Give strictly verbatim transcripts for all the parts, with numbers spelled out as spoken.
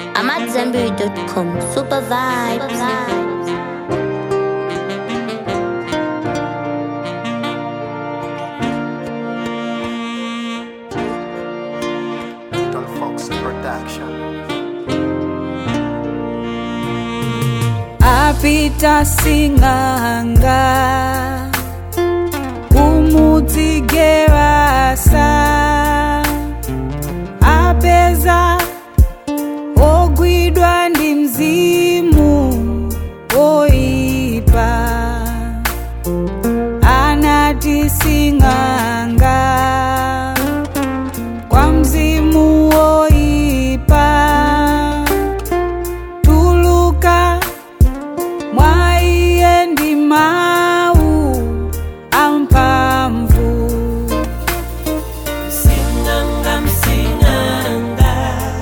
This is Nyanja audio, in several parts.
I'm at Zambiri dot com. Super vibes. Don Fox Production. Apita singanga umudzigerasa apeza ogwidwa ndi mzimu oipa anati singanga kwa mzimu oipa tuluka mwaiye ndi mau ampamvu Msinganga, msinganga,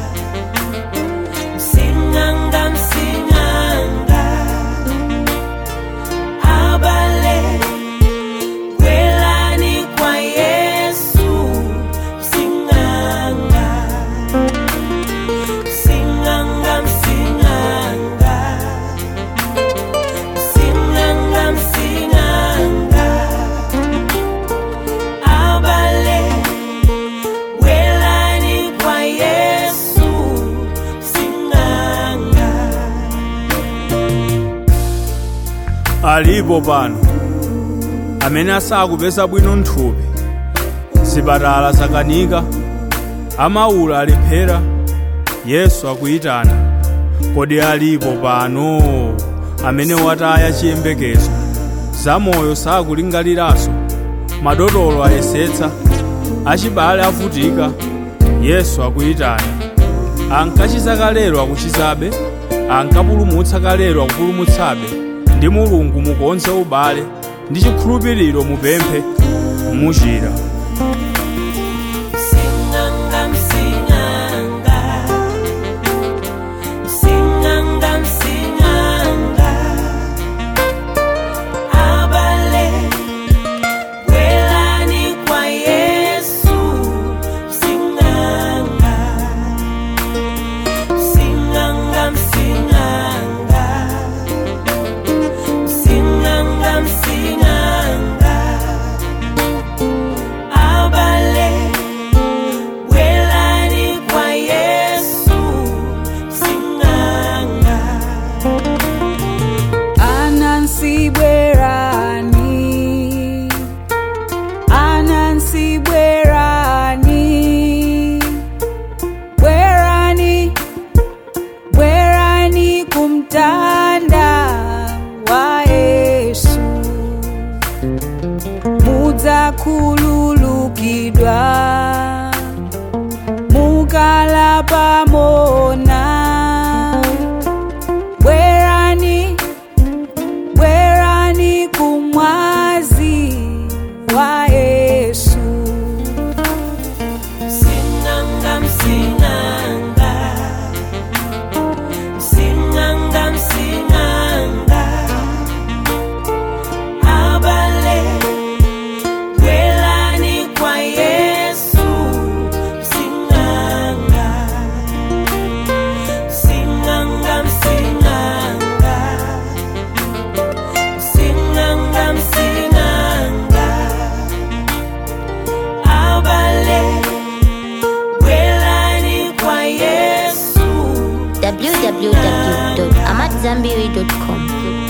msinganga, msinganga, abale kwelani kwa Yesu. Msinganga, msinganga, msinganga, msinganga, msinganga, abale welani kwa Yesu. Msinganga. alipo pano amene asakupeza bwino nthupi, zipatala zakanika, amaula alephera, Yesu akuyitana. Kodi alipo pano amene wataya chiyembekezo, zamoyo sakulingaliranso, madotolo ayesetsa, achibale avutika, Yesu akuyitana. Ankachiza kalero akuchizabe, ankapulumutsa kalero akupulumutsabe. Ndi Mulungu mukonze ubale, ndi chikhulupiriro mupemphe muchira. Msinganga, msinganga, msinganga, msinganga, abale welani kwa Yesu. Msinganga, msinganga, msinganga, msinganga, msinganga, abale welani kwa Yesu. Msinganga. Anansi bwerani, Anansi bwerani, bwerani, bwerani kumtanda wa Yesu. Mudza kululukidwa, mukala pamona. Bwerani, bwerani kumwazi wa Yesu. Msinganga, msinganga, msinganga, msinganga, abale welani kwa Yesu. Msinganga, msinganga, msinganga, msinganga, msinganga, abale welani kwa Yesu. w w w dot amat zambiri dot com.